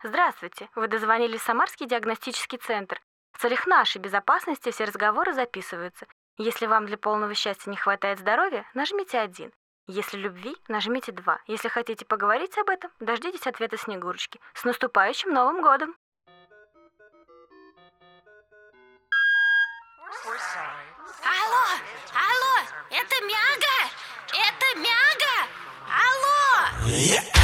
Здравствуйте, вы дозвонились в Самарский диагностический центр. В целях нашей безопасности все разговоры записываются. Если вам для полного счастья не хватает здоровья, нажмите 1. Если любви, нажмите 2. Если хотите поговорить об этом, дождитесь ответа Снегурочки. С наступающим Новым годом! Алло, алло, это Мяга! Это Мяга! Алло!